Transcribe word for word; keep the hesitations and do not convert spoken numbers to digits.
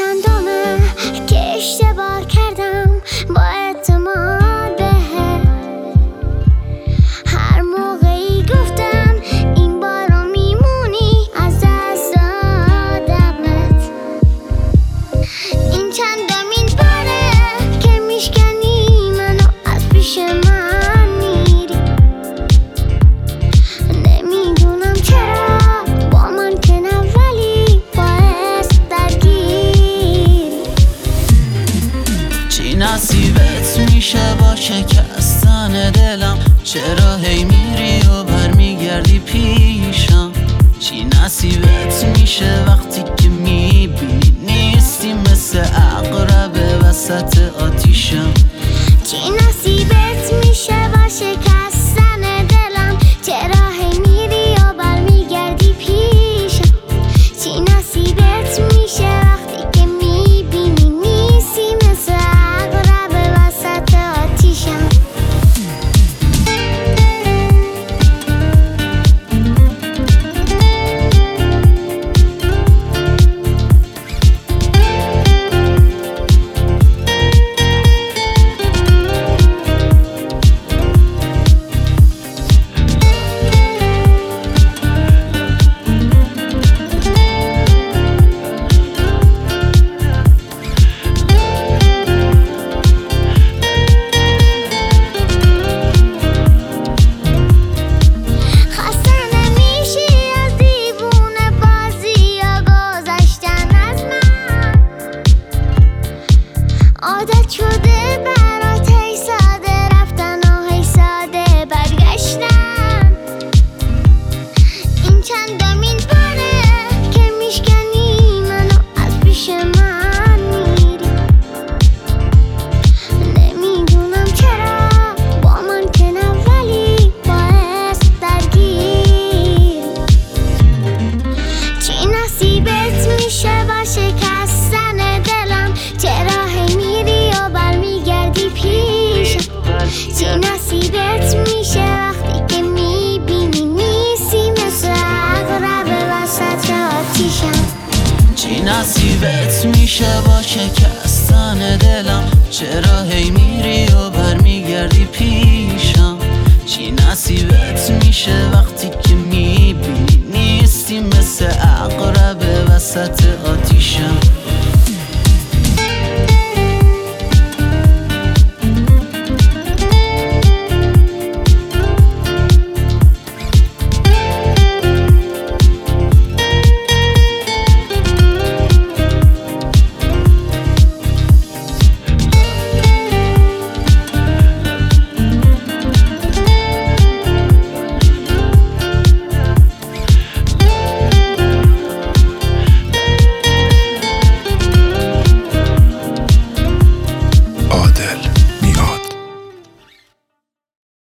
چندمه که اشتباه کردم با اعتماد بهت. هر موقعی گفتم این بارو میمونی از دست دادمت. این چندمین باره که میشکنی منو از پیش من میری. نمیدونم چرا با من که نه ولی باعث درگیری. چی نصیبت میشه با شکستن دلم؟ چرا هی میری و برمیگردی پیشم؟ چی نصیبت میشه وقتی که میبینی نیستی مثل عقرب وسط آتیشم؟ چی نصیبت میشه با شکستن دلم؟ چرا هی میری و برمیگردی پیشم؟ چی نصیبت میشه وقتی که میبینی نیستی مثل عقرب وسط آتیشم؟ عادت شده برات هی ساده رفتن و هی ساده برگشتن. این چندمین باره که میشکنی منو از پیش من میری. نمیدونم چرا با من که نه ولی باعث درگیری. چی نصیبت میشه با شکستن دلم؟ چرا هی میری و برمیگردی پیشم؟ چی نصیبت میشه وقتی که میبینی نیستی مثل عقرب وسط آتیشم؟ چی نصیبت میشه با شکستن